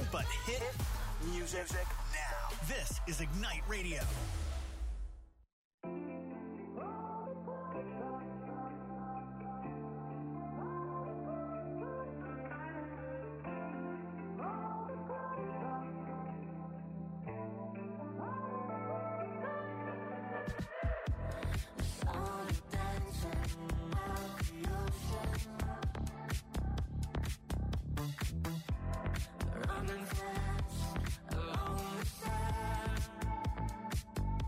but hit music now. This is Ignite Radio. Running fast along the sand.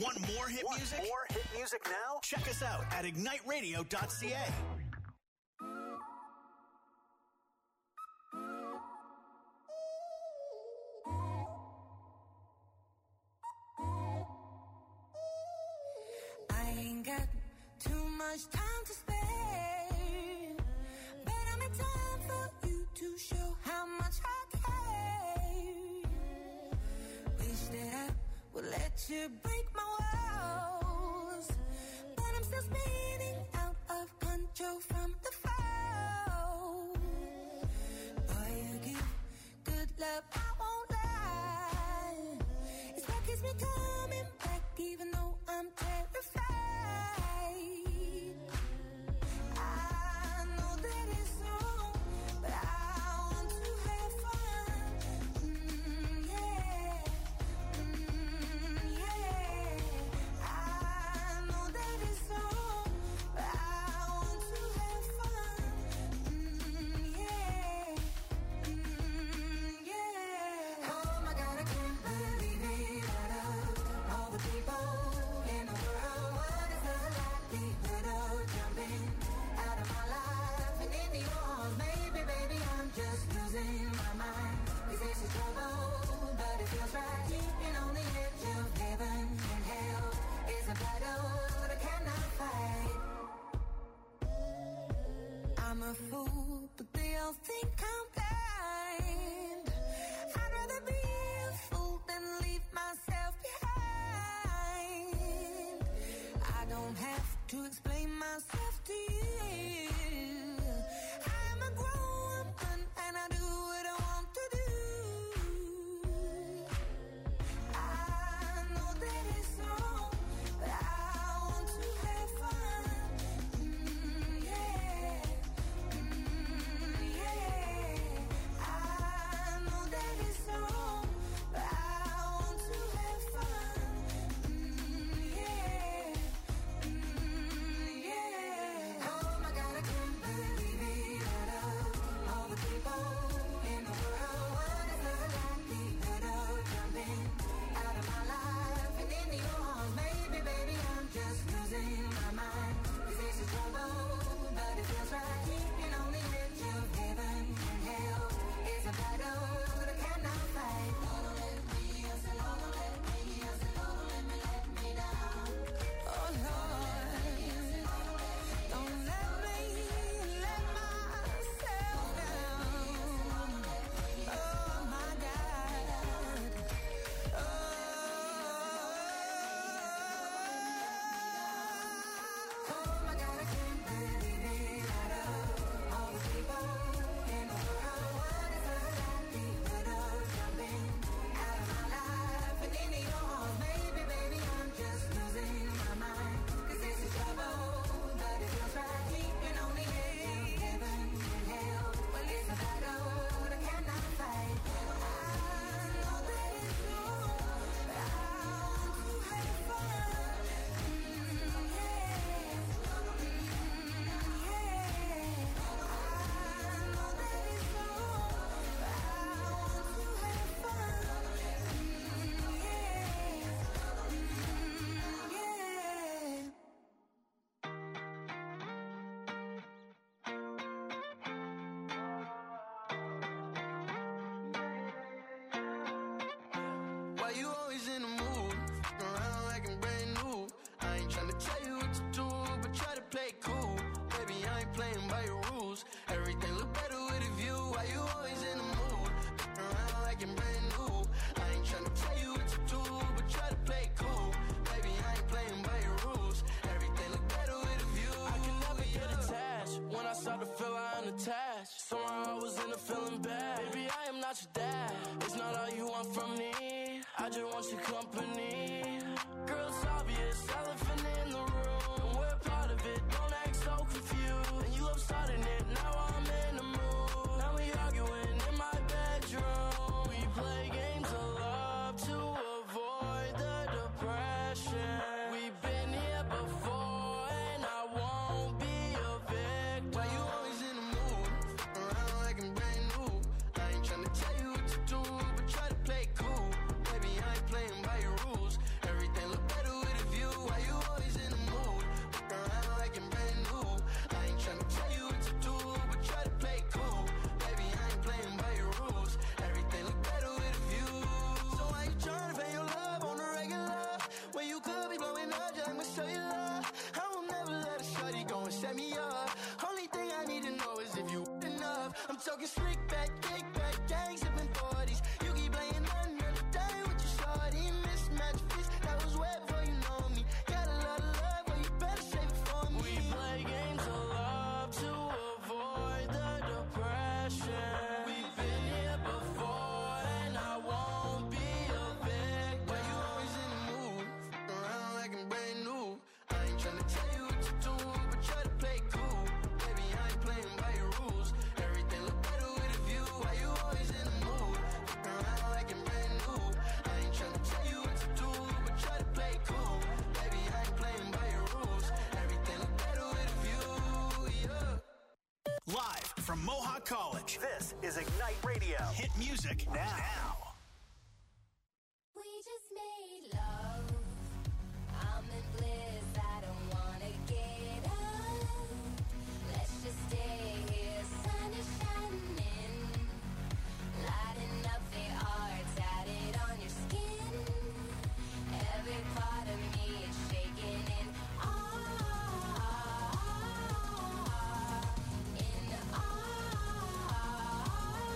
Want more hit music? More hit music now? Check us out at igniteradio.ca. I ain't got too much time to spare, but I'm in time for you to show how much I care. Wish that I would let you break my walls, but I'm still spinning out of control from the fall. Boy, you give good love, I won't lie. It's what keeps me coming back, even though I'm terrified. I know that it's wrong, but I want to have fun. Yeah. I know that it's wrong, but I want to have fun. Yeah. Oh my God, I can't believe it. Out of all the people in the world, what is the likelihood of jumping out of my life and into yours? Maybe, baby, I'm just losing my mind. 'Cause this is trouble, but it feels right. Keeping on the edge of heaven and hell is a battle that I cannot fight. I'm a fool, but they all think I'm blind. I'd rather be a fool than leave myself behind. I don't have to explain myself to you. I'm a grown woman and I do what I want to do. I know that it's wrong, but I want to have fun. Yeah. I know that it's wrong, but I want to have fun. Yeah. Oh my God, I can't believe it. Out of all the people in the world, what is the likelihood of jumping out of my life and into yours? Maybe, baby, I'm just losing my mind. 'Cause this is trouble, but it feels right. Keeping on the edge of heaven and hell is a battle that I cannot fight. Lord, don't let me, I said, Lord, don't let me, I said, Lord, don't let me down. Oh Lord, don't let me let myself down. Oh my God. Oh my God, I can't believe it. Out of all the people in the world, what is the likelihood of jumping out of my life and into yours? Maybe, baby, I'm just losing my mind. 'Cause this is trouble, but it feels right. Keeping on the edge of heaven and hell. Well, it's a battle that I cannot fight. I know that it's wrong, but I want to have fun. Why you always in the mood? Around like I'm brand new. I ain't tryna tell you what to do, but try to play cool. Baby, I ain't playing by your rules. Everything look better with a view. Why you always in the mood? Around like I'm brand new. I ain't tryna tell you what to do, but try to play cool. Baby, I ain't playing by your rules. Everything look better with a view. I can never get attached. When I start to feel I'm unattached, somehow I was in a feeling bad. Baby, I am not your dad. It's not all you want from me. I just want your company. Girl, it's obvious, elephant in the room. We're part of it, don't act so confused. And you love starting it, now I'm in the mood. Now we arguing in my bedroom. We play games of love to avoid the depression. We've been here before and I won't be a victim. Why you always in the mood? Around like I'm brand new. I ain't tryna tell you what to do, but try to play cool. Baby, I ain't playing by your rules. Everything look better with a talking slick back, kick back, gang sipping 40s. You keep playing another day with your shorty. Mismatch fist, that was wet before you know me. Got a lot of love, but you better save it for me. We play games of love to avoid the depression. We've been here before, and I won't be a victim. Why you always in the mood? Around like I'm brand new. I ain't tryna tell you what to do, but try to play cool. Baby, I ain't playing by your rules. Everything look better with a view. Why you always in the mood? Around like I'm brand new. I ain't tryna tell you what to do, but try to play cool. Baby, I ain't playing by your rules. Everything look better with a view, yeah. Live from Mohawk College, this is Ignite Radio. Hit music now. We just made love. I'm in bliss. I don't wanna get up. Let's just stay here. Sun is shining, lighting up the art tatted on your skin. Every part of me is shaking in awe. In awe.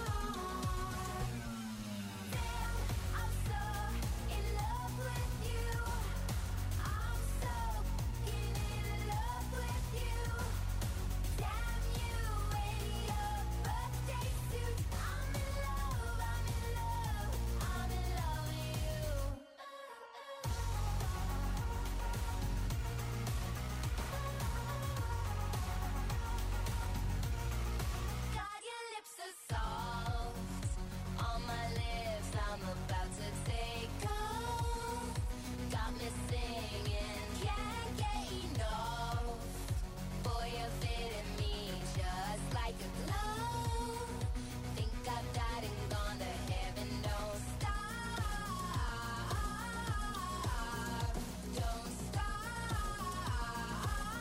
Damn, I'm so in love with you. I'm so in love with you. Damn you in your birthday suit. I'm in love, I'm in love, I'm in love with you. God, your lips are soft. On my lips, I'm about to take off. Got me singing, can't get enough. Boy, you're fitting me just like a glove. Think I've died and gone to heaven. Don't stop. Don't stop.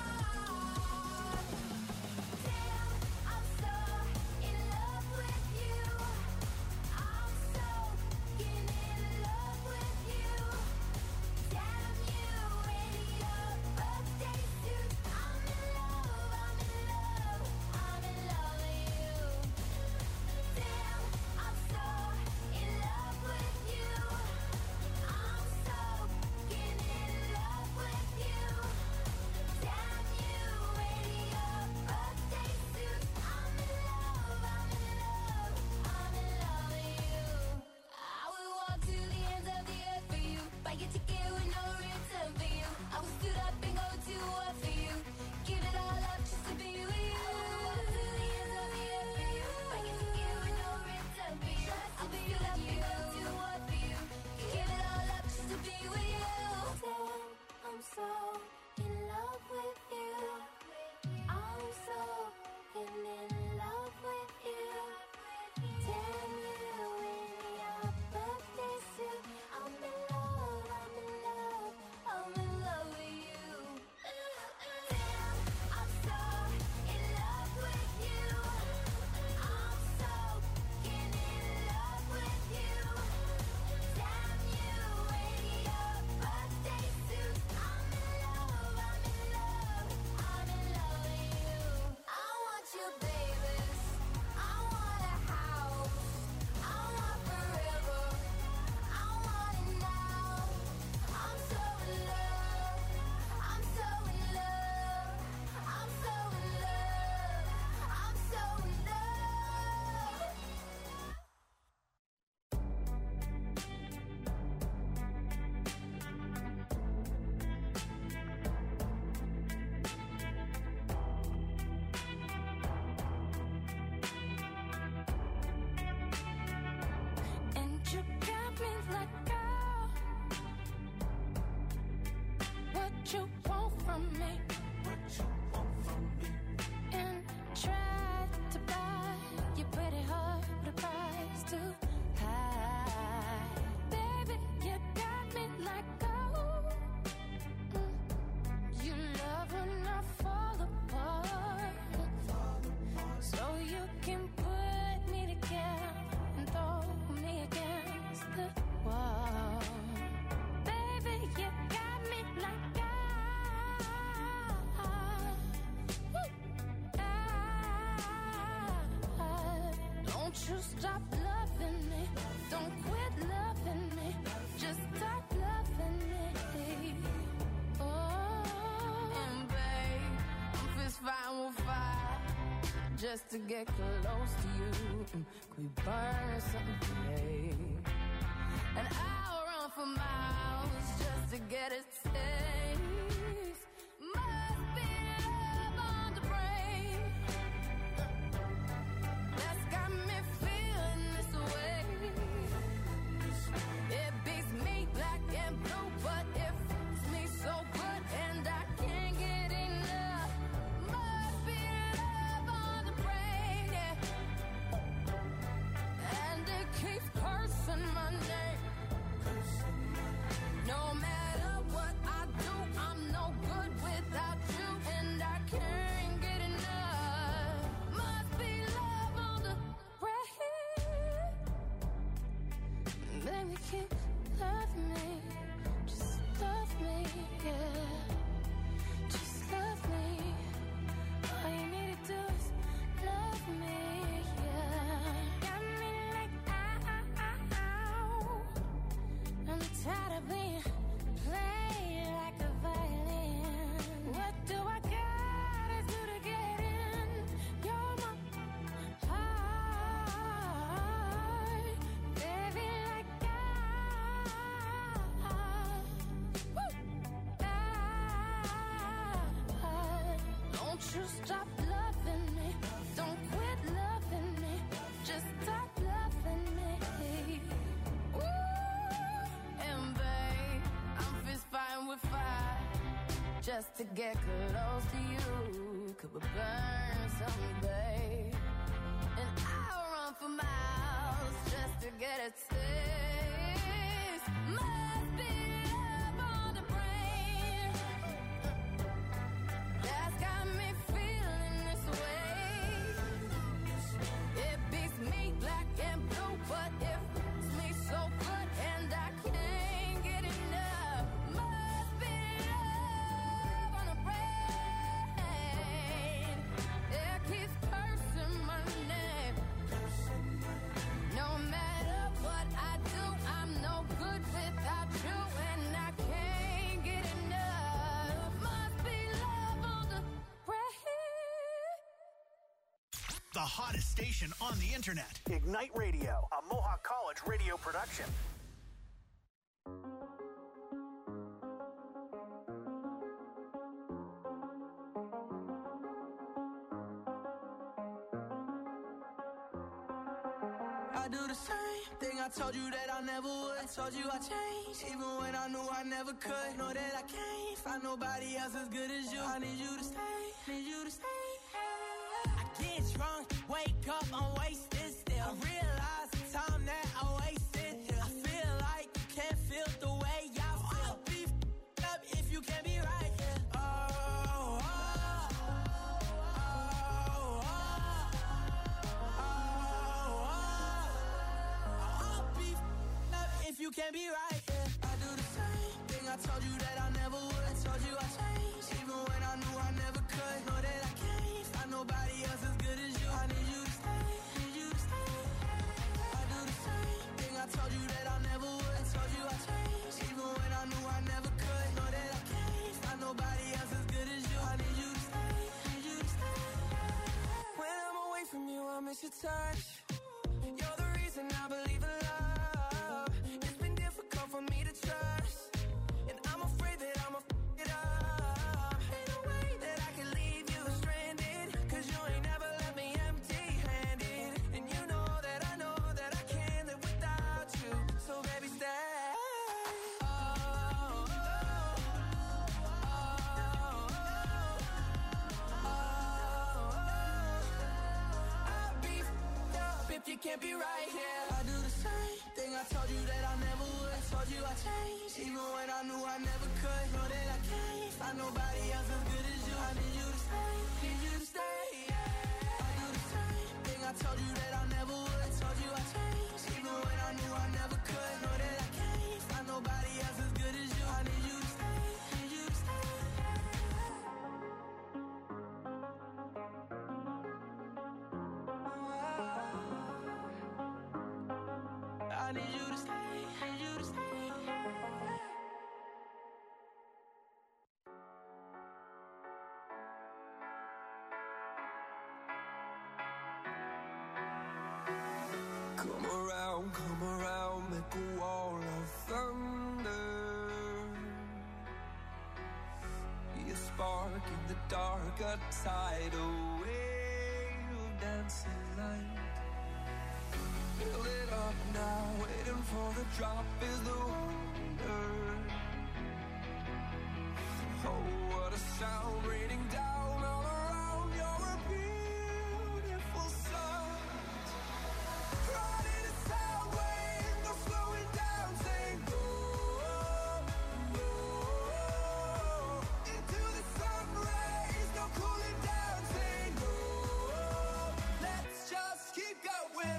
Damn, I'm so in love with you. I'm so in love with you. Damn you in your birthday suit. I'm in love, I'm in love, I'm in love with you. Damn, I'm so in love with you. I'm so in love with you. Damn you in your birthday suit. I'm in love, I'm in love, I'm in love with you. I will walk to the ends of the earth for you. Buy your ticket with no return for you. I will stood up and go to war for you. Give it all up just to be with you. I will walk to the ends of the earth for you. Buy your ticket with no return for you. I will stood up and go to war for you. Give it all up just to be with you. Damn, I'm so in love with you. I'm so in love with you. Damn you in your birthday suit. I'm in love, I'm in love, I'm in love with you. you stop loving me. Don't quit loving me. Just stop loving me. Oh, and babe, I'm fist fighting with fire just to get close to you. Could we burn something today? And I'll run for miles just to get a taste. Must be love on the brain that's got me feeling this way. It beats me black and blue, but it feels me so good, and I can't get enough. Must be love on the brain, yeah. And it keeps cursing my name. No matter what I do, I'm no good without you, and I can't get enough. Must be love on the brain. Baby, keep loving me. Just love me, yeah. Just love me. All you need to do is love me, yeah. Got me like, ow. I'm tired of being played like a violin. What do I gotta do to get in? You're my heart, baby, like don't you stop loving me. Don't quit loving me. Just stop loving me. And babe, I'm fist fighting with fire just to get close to you. Could we burn something, babe? And I'll run for miles just to get a taste. Must be love on the brain that's got me feeling this way. It beats me black and blue, but it feels me so good, and I can't get enough. Must be love on the brain. It keeps cursing my name. No matter what I do, I'm no good without you, and I can't get enough. Must be love on the brain. The hottest station on the internet. Ignite Radio, a Mohawk College radio production. I do the same thing I told you that I never would. I told you I changed, even when I knew I never could. Know that I can't find nobody else as good as you. I need you to stay, need you to stay. I get drunk, wake up, I'm wasted still. I realize the time that I wasted here. I feel like you can't feel the way I feel. I'll be f***ed up if you can't be right here. If you can't be right, yeah. I do the same thing I told you that I never would. I told you I changed, even when I knew I never could. Know that I can't find nobody else as good as you. I need you to stay, need you to stay. I do the same thing I told you that I never would. I told you I changed, even when I knew I never could. Know that I can't find nobody else as good as you. I need you to stay, need you to stay. When I'm away from you, I miss your touch. You're the reason I believe in love. For me to trust, and I'm afraid that I'ma f*** it up. Ain't no way that I can leave you stranded, 'cause you ain't never left me empty-handed. And you know that I can't live without you. So baby, stay. I'll be f***ed up if you can't be right here. I do the same thing I told you that I never would. I told you I changed, even when I knew I never could. Know that I can't find nobody else as good as you. I need you to stay, need you to stay. I do the same thing I told you that I never would. I told you I changed, even when I knew I never could. Know that I can't find nobody else as good as you. I need you to stay, need you to stay. Come around, make a wall of thunder. Be a spark in the dark, a tidal wave of dancing light. Fill it up now, waiting for the drop is the wonder. Oh, what a sound raining down all around. You're a beautiful sight. Riding a sound wave, no slowing down, saying go, go. Into the sun rays, no cooling down, saying go. Let's just keep going.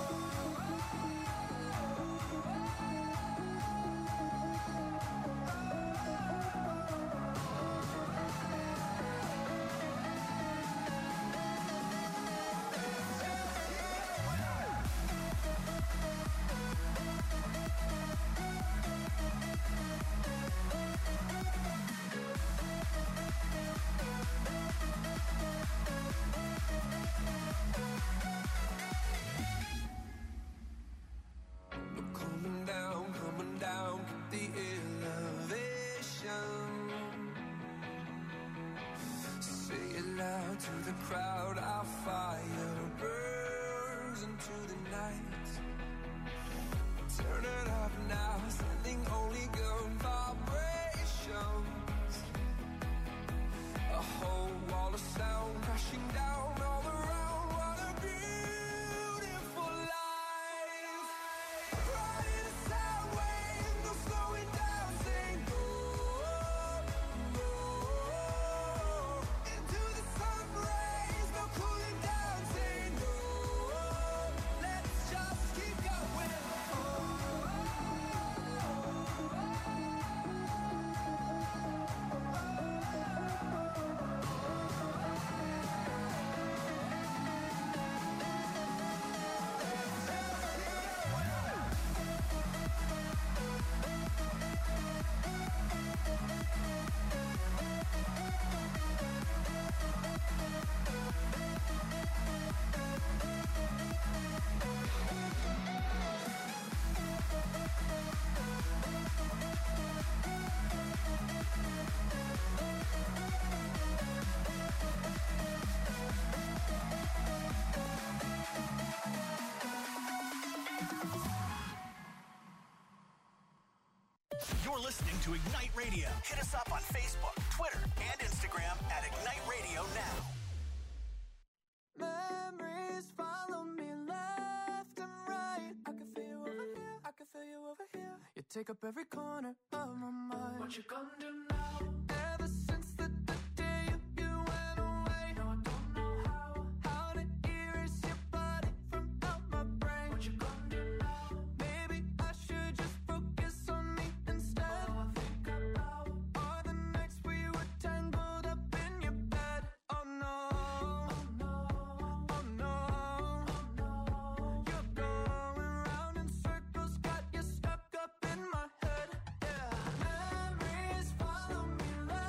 Coming down, keep the elevation. Say it loud to the crowd, our fire burns into the night. Turn it up now, sending only good vibrations. A whole wall of sound crashing down all around. What a beautiful life. Riding a sound wave, no slowing down, saying go, go. Into the sun rays, no cooling down, saying go. Let's just keep going. You're listening to Ignite Radio. Hit us up on Facebook, Twitter, and Instagram at Ignite Radio Now. Memories follow me left and right. I can feel you over here, I can feel you over here. You take up every corner of my mind. What you gonna do now? Ever since the day you went away, no, I don't know how to erase your body from out my brain. What you gonna do now? Maybe I should just focus on me instead. All I think about are the nights we were tangled up in your bed. Oh no, oh no, oh no, oh no. You're going round in circles, got you stuck up in my head. Yeah, memories follow me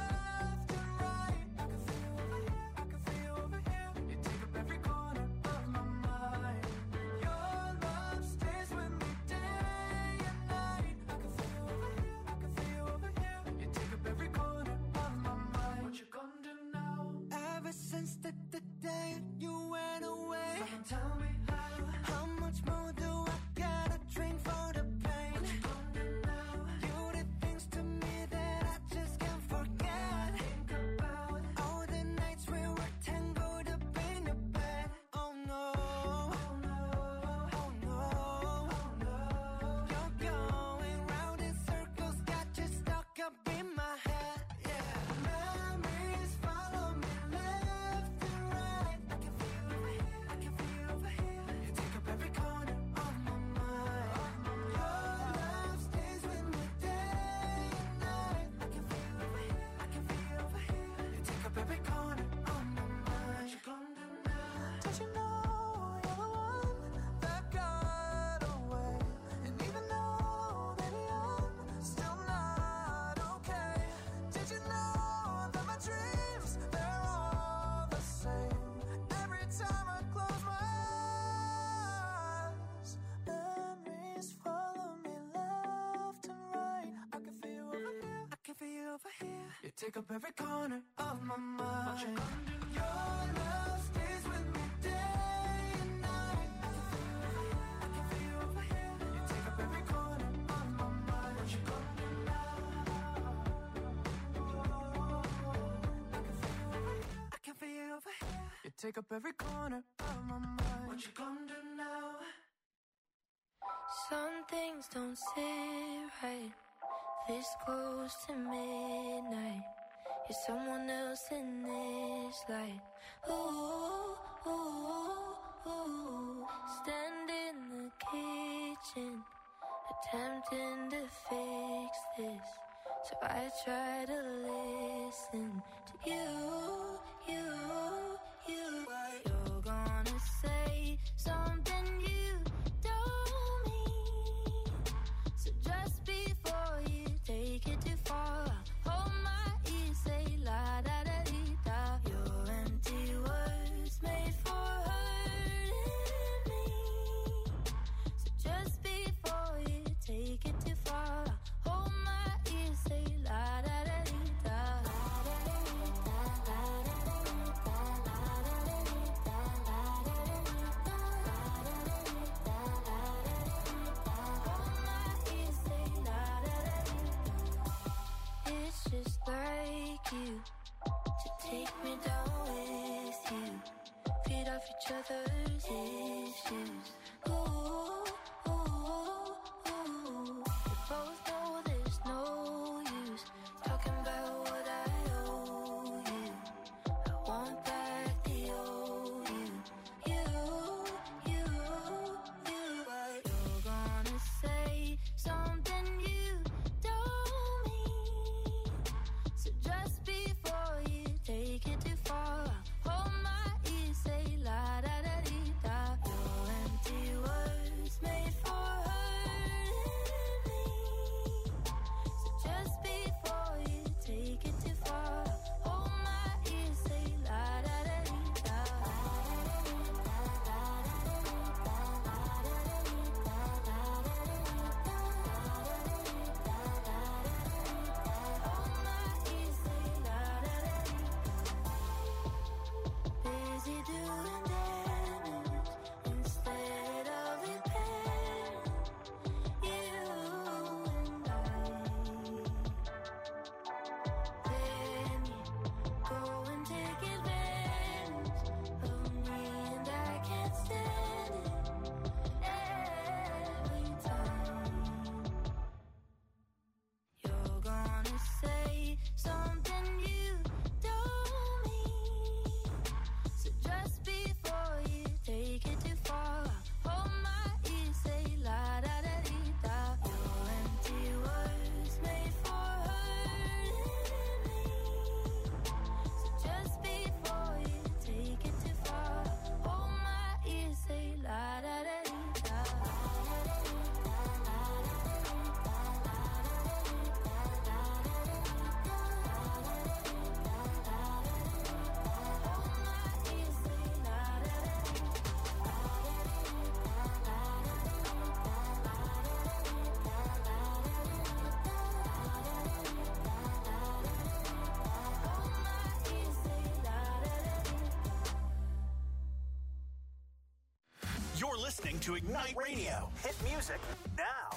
left and right. I can feel you over here, I can feel you over here. You take up every corner of my mind. Your love stays with me day and night. I can feel you over here, I can feel you over here. You take up every corner of my mind. What you gonna do now? Ever since the day you went away, someone tell me how much more do I gotta drink for the pain? What you gonna do now? You did things to me that I just can't forget. Think about all the nights we were tangled up in your bed. Oh no, oh no, oh no, oh no. You're going round in circles, got you stuck up in my head. Yeah, memories follow me left and right. I can feel you over here, I can feel you over here. You take up every corner of my mind. Your love stays with me day and night. I can feel you over here, I can feel you over here. You take up every corner of my mind. What you gonna do now? Did you know you're the one that got away? And even though, baby, I'm still not okay. Did you know that my dreams, they're all the same? Every time I close my eyes, take up every corner of my mind. Your love stays with me day and night. I can feel you over here. You take up every corner of my mind. What you gonna do now? I can feel you over here. You take up every corner of my mind. What you gonna do now? Some things don't sit right this close to midnight. You're someone else in this light. Ooh, ooh, ooh. Stand in the kitchen, attempting to fix this. So I try to listen to you. You're gonna say something you don't mean. So just before you take it too far, hold my ear, say la da da dee da. Your empty words made for hurting me. So just before you take it too far, hold my ear, say la da da dee da. It's just like you to take me down with you, feed off each other's issues. Ooh, ooh, ooh. We both know there's no use talking about what I owe you. I want back the old you. You're gonna say something you don't mean. So just before you take it too far, hold my ear, say la da da dee da. Your empty words made for hurting me. So just before you take it too far, hold my ear, say la da da dee da. Busy doing damage instead of repairing. You and I. Then you go and take advantage of me, and I can't stand it every time. You're gonna say something you don't mean. So just before you take it too far, hold my ear, say la da da dee da. Your empty words made for hurting me. So just before you take it too far, hold my ear, say la da da dee da. You're listening to Ignite Radio. Hit music now.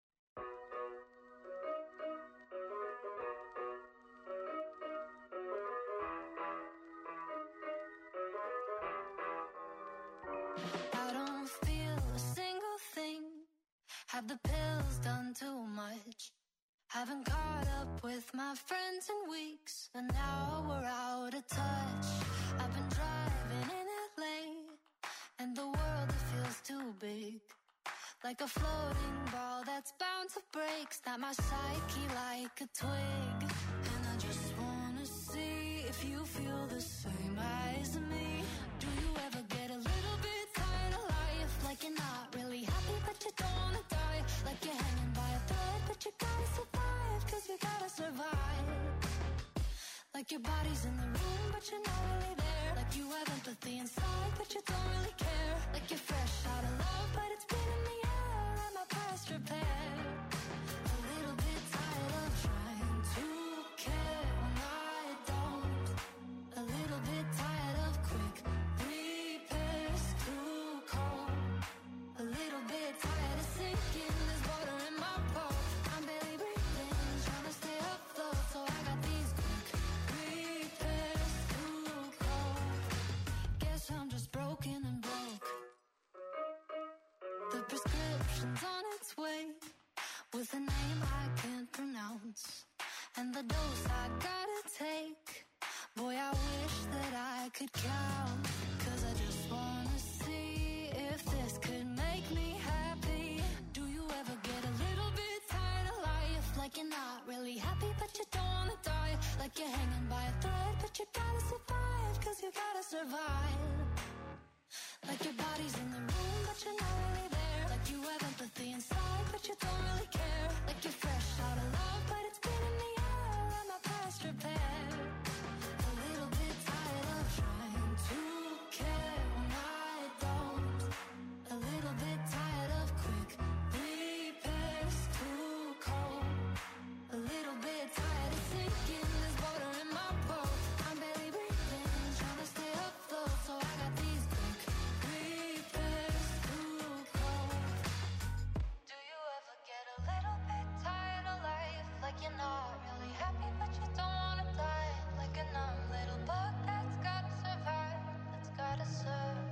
I don't feel a single thing. Have the pills done too much? Haven't caught up with my friends in weeks, and now we're out of touch. I've been driving in LA, and the world, it feels too big. Like a floating ball that's bound to break. Snap my psyche like a twig. And I just wanna see if you feel the same as me. Do you ever get a little bit tired of life? Like you're not really happy but you don't wanna die. Like you're hanging by a thread but you gotta survive, 'cause we gotta survive. Like your body's in the room but you're not really there. Like you have empathy inside but you don't really care. Like you're fresh out of love but it's been in the air and my past repair. A little bit tired of trying to care when I The prescription's on its way, with a name I can't pronounce, and the dose I gotta take. Boy, I wish that I could count, 'cause I just wanna see if this could make me happy. Do you ever get a little bit tired of life, like you're not really happy but you don't wanna die, like you're hanging by a thread but you gotta survive, 'cause you gotta survive. Like your body's in the room but you're not really there, like you have empathy inside but you don't really care, like you're fresh out of love but it's been in the air and my past repaired. A little bit tired of trying to care when I don't, a little bit tired of quick repairs, too cold, a little bit tired of sinking, there's water in my boat, I'm barely breathing, trying to stay afloat, so I got these quick repairs, too cold. Do you ever get a little bit tired of life, like you're not really happy but you don't wanna die, like a numb little bug that's gotta survive, that's gotta survive.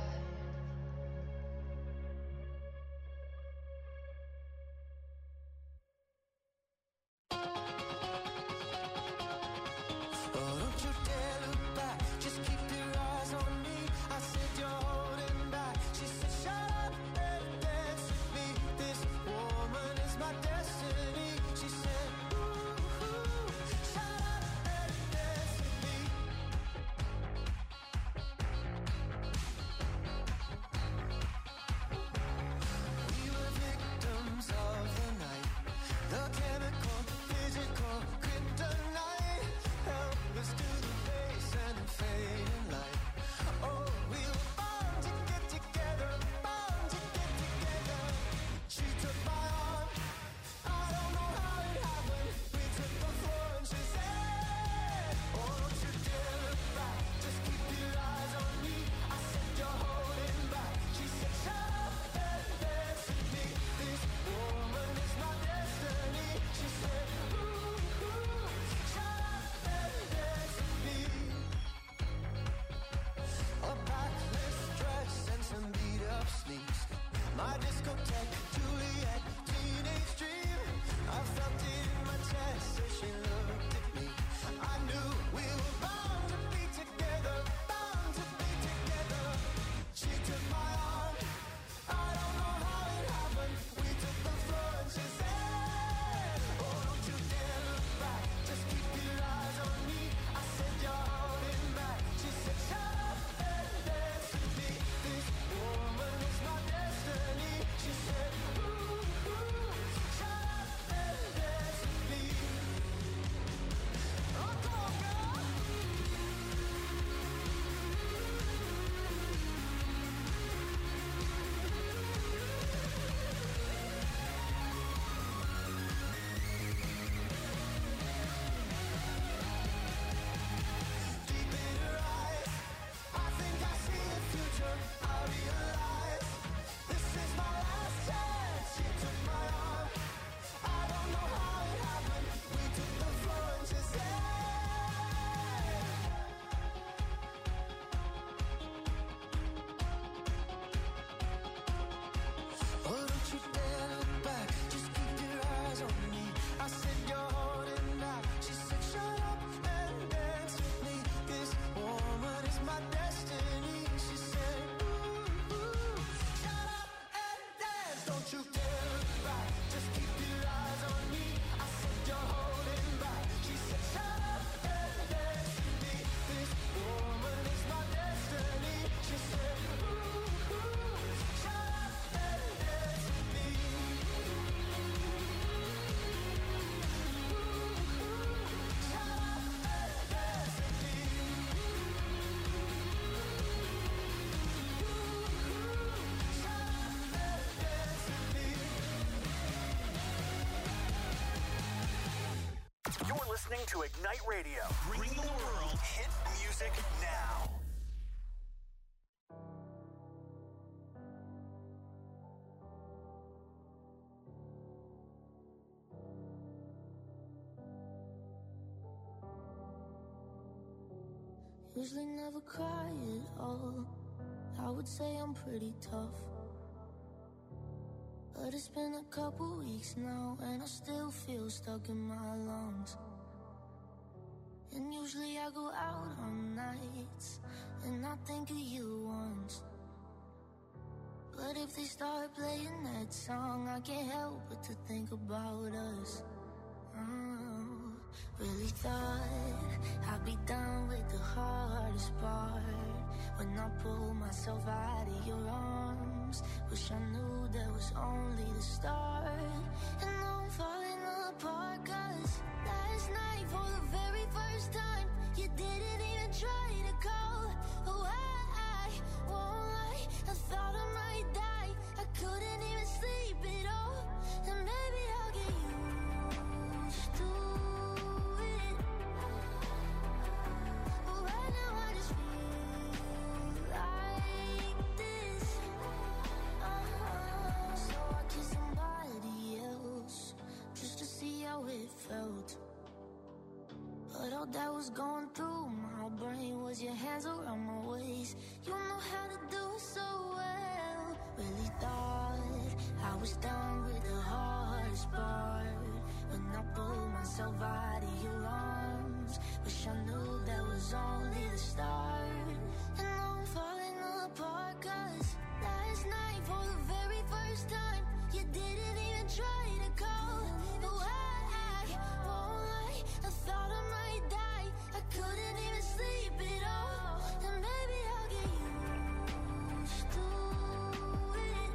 Oh, don't you dare look back, just keep your eyes on me. I said you're holding back. She said shut up and dance with me. This woman is my destiny. She said ooh, shut up and dance with me. We were victims of the night, the chemical, physical, kryptonite. Help us to the face and fading light. Oh, we were bound to get together, bound to get together. She took my arm, I don't know how it happened. We took the floor and she said, oh, don't you dare look back, just keep your eyes on me. I said you're holding back. She said shut up and dance with me. This woman is my destiny. She said ooh, shut up and dance with me. A backless dress and some beat up sneaks, my discotheque, Juliet, teenage dream. I felt it in my chest as she looked at me. I knew we were bound to be together, bound to be together. She took my arm, I don't know how it happened. We took the floor and she said, oh, don't you dare look back, just keep your eyes on me. I said you're holding back. She said shut up and dance with me. This woman is my destiny. She said ooh, shut up and dance with me. Oh, come on, girl. Deep in her eyes, I think I see the future. I realize this is my last chance. She took my arm, I don't know how it happened. We took the floor and she said, oh, don't you dare look back, just keep your eyes on me. I said you're holding back. She said shut up and dance with me. This woman is my destiny. She said ooh, shut up and dance. Don't you dare look back, just keep your eyes on me. I said you're holding back. She said shut up and dance with me. This woman is my destiny. She said ooh, shut up and dance with me. Shut up and dance with me. Shut up and dance with me. You're listening to Ignite Radio. Bring the world hit music now. Usually never cry at all. I would say I'm pretty tough. But it's been a couple weeks now, and I still feel stuck in my lungs. And usually I go out on nights, and I think of you once. But if they start playing that song, I can't help but to think about us. Really thought I'd be done with the hardest part. When I pull myself out of your arms, wish I knew that was only the start. And now I'm falling apart, 'cause last night for the very first time, you didn't even try to call. Oh, I won't lie, I thought I might die. I couldn't even sleep at all. And maybe I'll get used to it. But right now I just feel like this. So I kissed somebody else just to see how it felt. But all that was going through my brain was your hands around my waist. You know how to do it so well. Really thought I was done with the hardest part. When I pulled myself out of your arms, wish I knew that was only the start. And now I'm falling apart, 'cause last night for the very first time, you didn't even try to call. No, I won't lie, I thought I might die. I couldn't even sleep at all. And maybe I'll get used to it.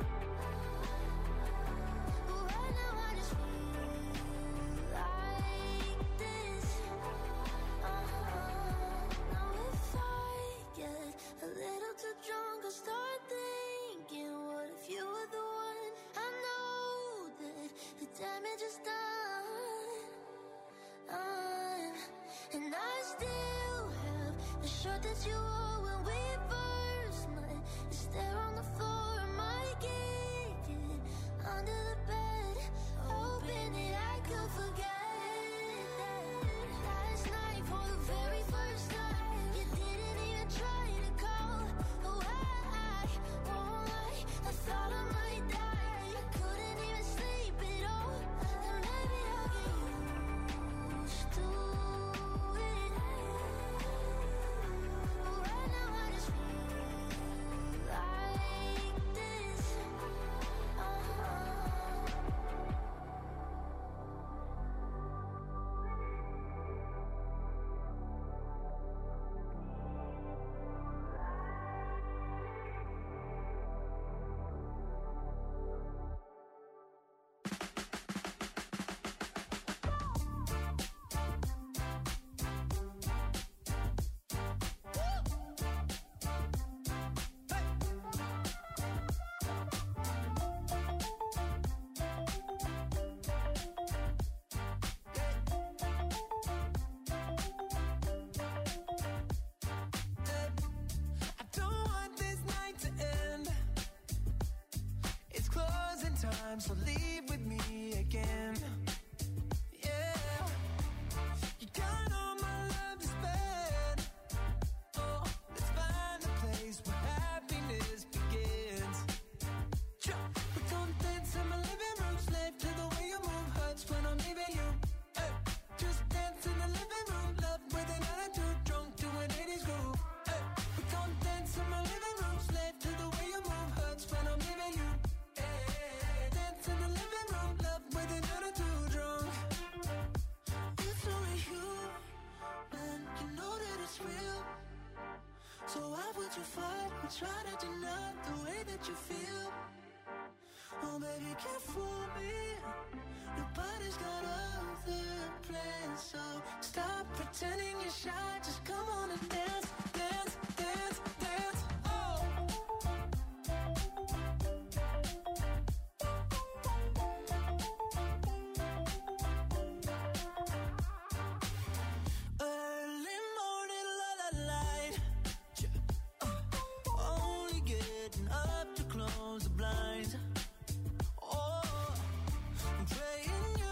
But right now I just feel like this. Now if I get a little too drunk, I start thinking, what if you were the one? I know that the damage is done. And I still have the shirt that you wore when we first met. It's there on the floor, I might kick it under the bed, hoping that I could forget that. Last night for the very first time, you didn't even try to call. Oh, I won't lie, I thought I might die. I couldn't even sleep at all. And maybe I'll get used to it. But right now I just feel like this. I don't want this night to end. It's closing time, so leave with me again. Yeah, you got all my love to spend. Oh, let's find a place where happiness begins. We gon' dance in my living room, slave to the way you move hurts when I'm leaving you. Ay, just dance in the living room, love with an attitude, drunk to an 80s groove. Ay, we gon' dance in my living room, slave to the way you move hurts when I'm leaving you. Ay, dance in the living room, love with an attitude, drunk. It's only you, man, you know that it's real. So why would you fight or try to deny the way that you feel? Oh, baby, you can't fool me. Nobody's got other plans. So stop pretending you're shy. Just come on and dance, dance, dance, dance. Oh. Early morning, la la light. Only getting up to close the blinds. Oh, I'm praying you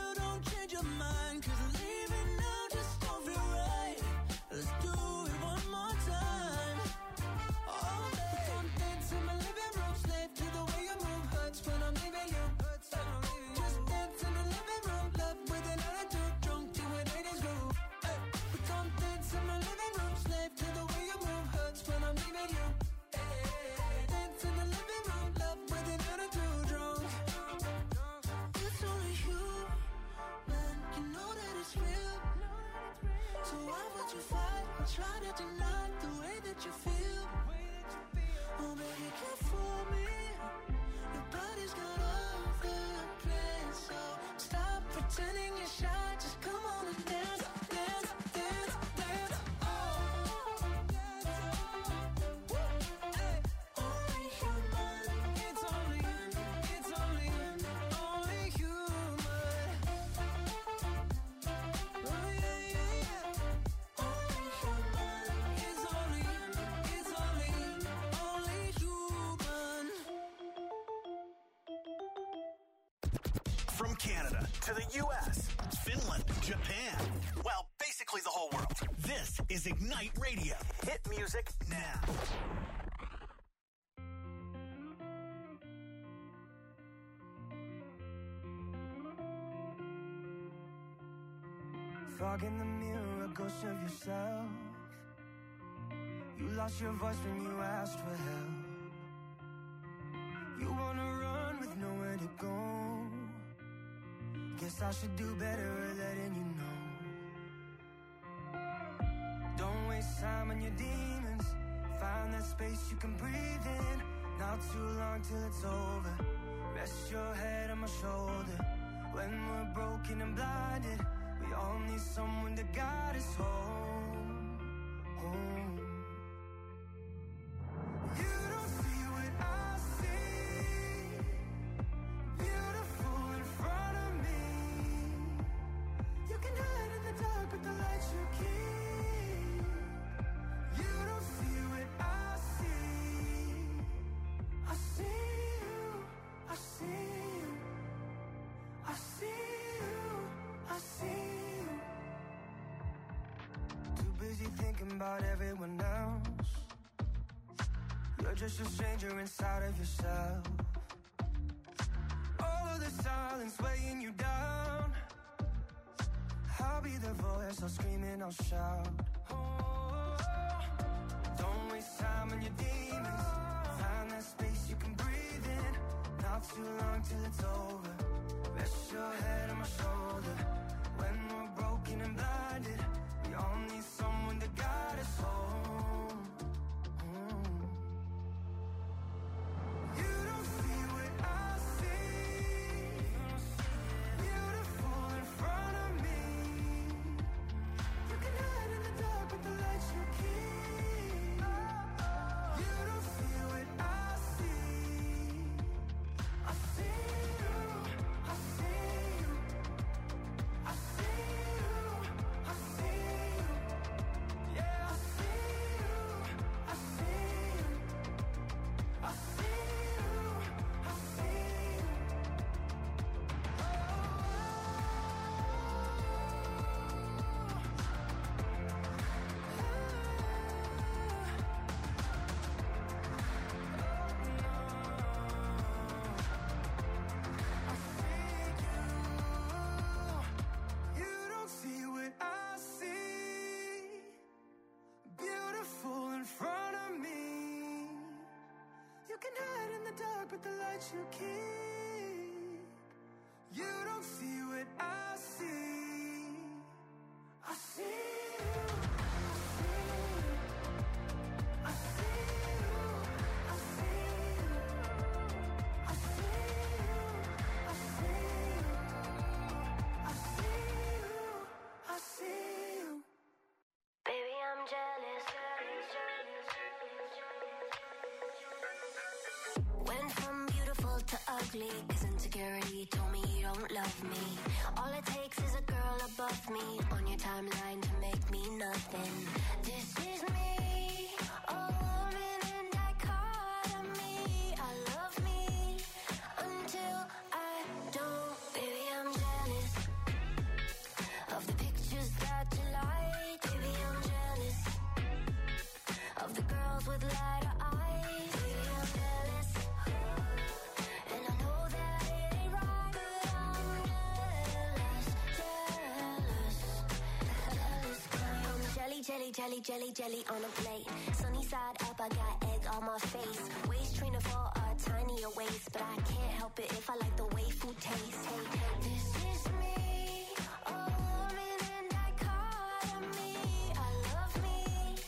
try to deny the way that you feel. Oh baby, can't fool me. Your body's got other plans, so stop pretending you're shy. Just come on and dance, dance, dance, dance. Oh, hey. Only human. It's only human. Oh yeah, yeah, yeah. Only human. It's only human. From Canada to the U.S., Finland, Japan, well, basically the whole world. This is Ignite Radio. Hit music now. Fog in the mirror, a ghost of yourself. You lost your voice when you asked for help. You wanna run with nowhere to go. Guess I should do better at letting you know. Don't waste time on your demons. Find that space you can breathe in. Not too long till it's over. Rest your head on my shoulder. When we're broken and blinded, we all need someone to guide us home, home. You don't see what I see. Beautiful in front of me. You can hide in the dark with the light you keep. You don't see what I see. I see you, I see you, I see you, I see you. Too busy thinking about everyone else. You're just a stranger inside of yourself. All of the silence weighing you down. I'll be the voice, I'll scream and I'll shout. Oh, don't waste time on your demons. Find that space you can breathe in. Not too long till it's over. Rest your head on my shoulder. When we're broken and blinded, we all need someone to guide us home. You don't see what I see. Beautiful in front of me. You can hide in the dark with the lights you keep. You don't see what I see. I see you, I see you, I see you, I see you. Yeah, I see you, I see you, I see you, I see you. You don't see what I see. Beautiful in front of me. You can hide in the dark with the lights you keep. You don't see what I see. I see you. I see you. I see you. I see you. I see you. I see you. I see you. Baby, I'm jealous. Went from beautiful to ugly, 'cause insecurity told me you don't love me. All it takes is a girl above me on your timeline to make me nothing. This is me, a woman in dichotomy. I love me until I don't. Baby, I'm jealous of the pictures that you like. Baby, I'm jealous of the girls with lighter eyes. Baby, I'm jealous, and I know that it ain't right, but I'm jealous, jealous, jealous. I'm jelly, jelly, jelly, jelly, jelly on a plate. Sunny side up, I got egg on my face. Waist trainer for a tinier waist, but I can't help it if I like the way food tastes. Hey, this is me, a woman in dichotomy. I love me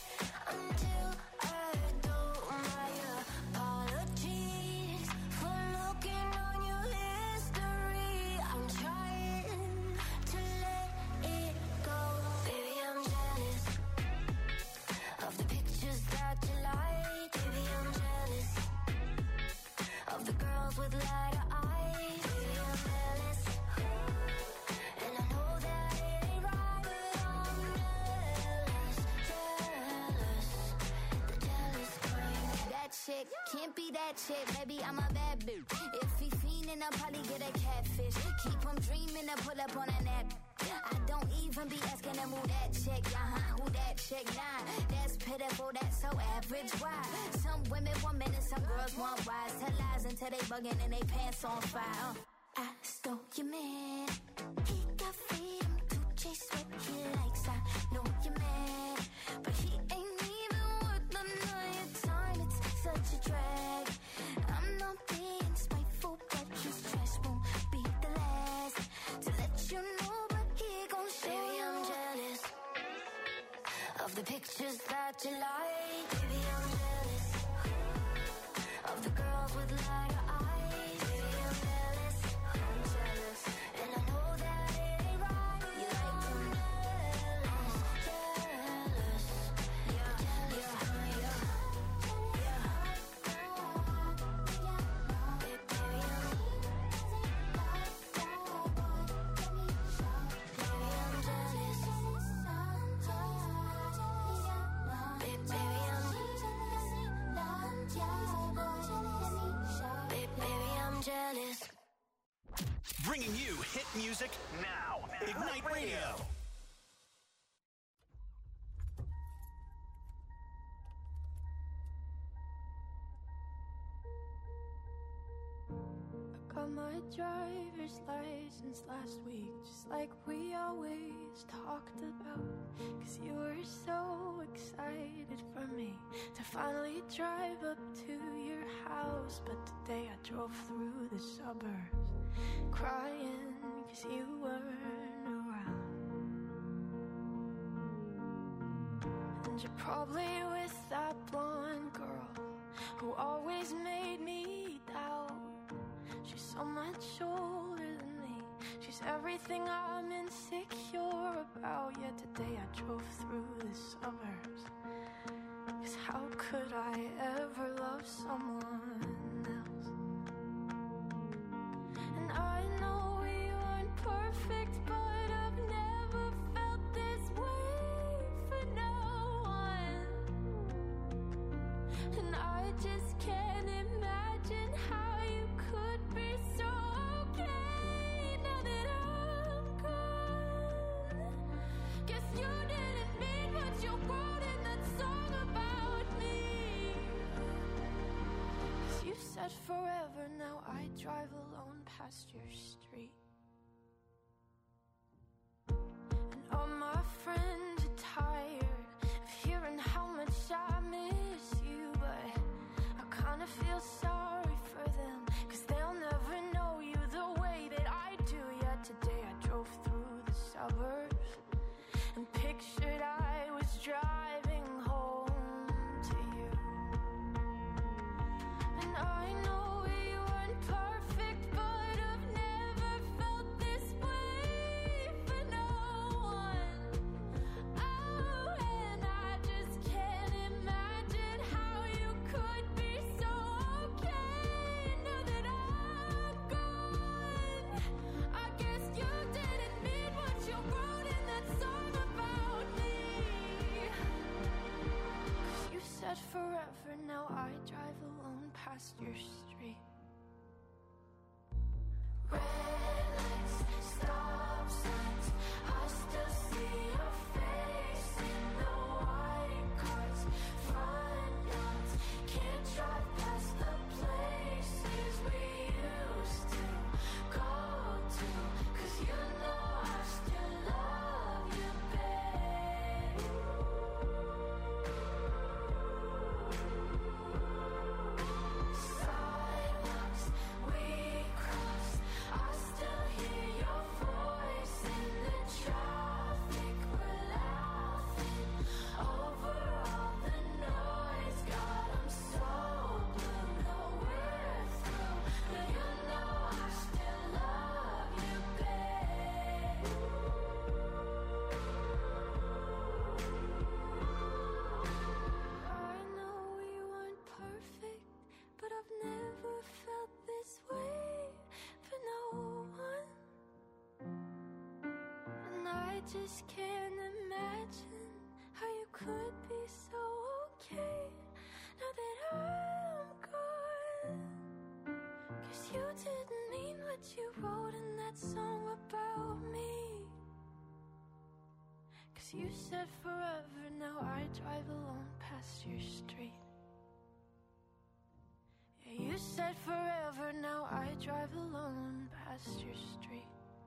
bad chick, baby, I'm a bad bitch. If he fiendin', I'll probably get a catfish. Keep him dreamin' to pull up on a nap. I don't even be asking him who that chick, who that chick, nah. That's pitiful, that's so average, why? Some women want men and some girls want wise. Tell lies until they buggin' and they pants on fire. I stole your man. He got freedom to chase what he likes. I know you're mad, but he ain't even worth the night time. It's such a drag. I'm not being spiteful, but his trash won't be the last to let you know. But he gon' show you. Baby, I'm jealous of the pictures that you like. Baby, I'm jealous of the girls with lighter eyes. Baby, I'm jealous. I'm jealous, and I know that it ain't right. You like them jealous, jealous, yeah, jealous, yeah. Bringing you hit music now. Ignite Radio. I got my driver's license last week, just like we always talked about. 'Cause you were so excited for me to finally drive up to your house. But today I drove through the suburbs crying 'cause you weren't around. And you're probably with that blonde girl who always made me doubt. She's so much older than me. She's everything I'm insecure about. Yet today I drove through the suburbs. 'Cause how could I ever love someone else? And I know we weren't perfect, but I've never felt this way for no one. And I just can't imagine how you could be so okay now that I'm gone. Guess you didn't mean what you wrote in that song about me. 'Cause you said forever, now I drive alone past your street. And all my friends are tired of hearing how much I miss you. But I kinda feel sorry for them, 'cause they'll never know you the way that I do. Yet today I drove through the suburbs and pictured I was driving home to you. And I know we weren't perfect, but I've never felt this way for no one. Oh, and I just can't imagine how you could be so okay now that I'm gone. I guess you didn't mean what you wrote in that song about me. 'Cause you said forever, now I drive alone past your street. Red lights, stop signs, I still see your face in the white cars, front yards. Can't drive past the places we used to go to. 'Cause you know I still love you, babe. Sidewalks we crossed, I still hear your voice in the traffic. We're laughing over all the noise. God, I'm so blue, know we're through, but you know I still love you, babe. I know we weren't perfect, but I've never felt this way for no one. And I just can't imagine how you could be so okay now that I'm gone. 'Cause you didn't mean what you wrote in that song about me. 'Cause you said forever, now I drive alone past your street. Yeah, you said forever, now I drive alone past your street.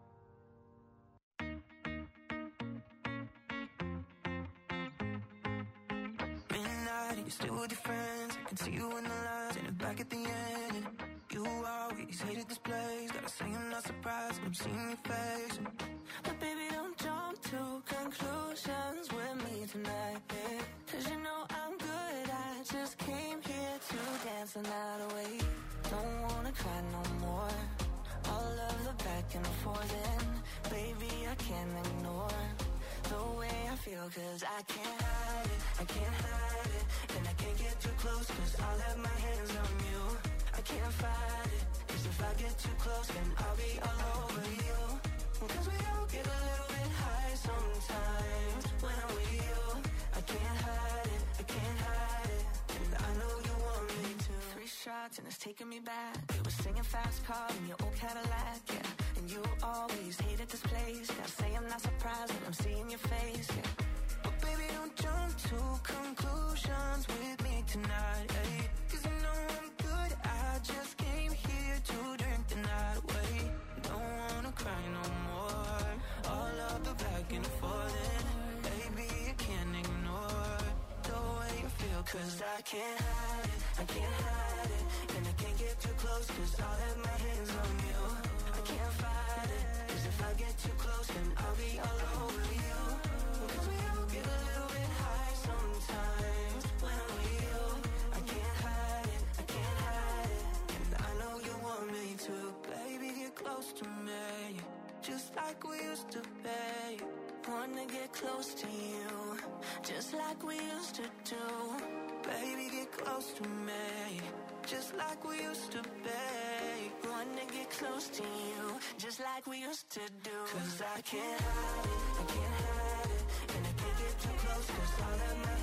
Midnight, you're still with your friends. I can see you in the lines and back at the end. And you always hated this place. Gotta say I'm not surprised when I'm seeing your face. But baby, don't jump to conclusions with me tonight, babe. 'Cause you know I'm good, I just came here to dance the night away. Don't wanna cry no more. All of the back and forth, and baby, I can't ignore the way I feel, 'cause I can't hide it, I can't hide it. And I can't get too close, 'cause I'll have my hands on you. I can't fight it, 'cause if I get too close, then I'll be all over you. 'Cause we all get a little bit high sometimes when I'm with you. I can't hide it, I can't hide it. And I know you want me to. 3 shots and it's taking me back. We were singing fast car in your old Cadillac, yeah. And you always hated this place. Gotta say I'm not surprised when I'm seeing your face, yeah. But baby, don't jump to conclusions with me tonight, hey. 'Cause you know I'm good, I just came here to drink the night away. Don't wanna cry no more. All of the back and forth, and baby, you can't ignore the way you feel. 'Cause I can't hide it, I can't hide it. And I can't get too close, 'cause I'll have my hands on you. I can't fight it, 'cause if I get too close, then I'll be all over you. 'Cause we all get a little bit high sometimes when I'm with you. I can't hide it, I can't hide it. And I know you want me to. Baby, get close to me, just like we used to be. Wanna get close to you, just like we used to do. Baby, get close to me, just like we used to be. Wanna get close to you, just like we used to do. 'Cause I can't hide it, I can't hide it. And I can't get too close, 'cause all of my